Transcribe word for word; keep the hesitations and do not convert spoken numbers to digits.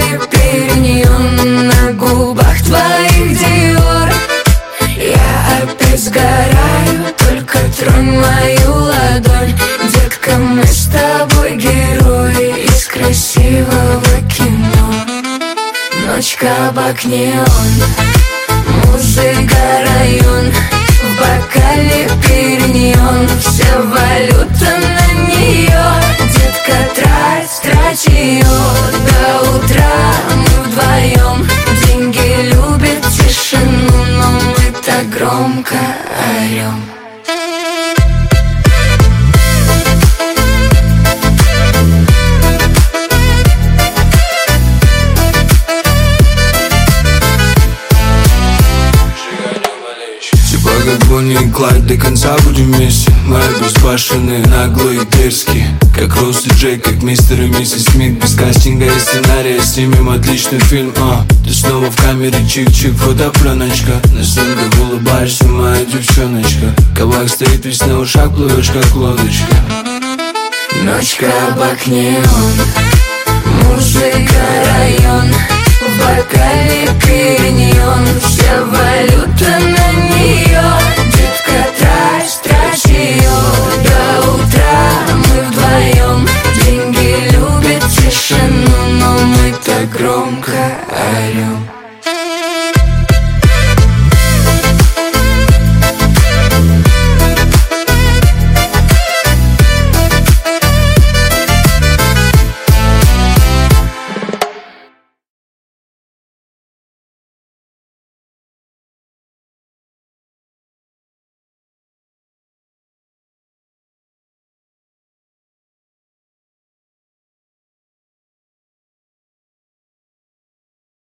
бокале периньон, на губах твоих диор. Я опять сгораю, только тронь мою ладонь. Детка, мы с тобой герои из красивого кино. Ночь, кабак, неон, музыка, район. В бокале периньон, вся валюта на нее. Детка, трать, трать ее до утра. Мы вдвоем, деньги любят тишину, но мы так громко орем. Как Бонни и Клайд, до конца будем вместе. Мы обезбашенные, наглые, дерзкие, как Роуз и Джей, как мистер и миссис Смит. Без кастинга и сценария снимем отличный фильм. а. Ты снова в камере, чик-чик, фотопленочка. На снимках улыбаешься, моя девчоночка. Кабак стоит весь на ушах, плывешь как лодочка. Ночь, кабак, неон, музыка, район. В бокале периньон, вся валюта на нее. Детка, трать, трать ее до утра. Мы вдвоем, деньги любят тишину, но мы так громко орем.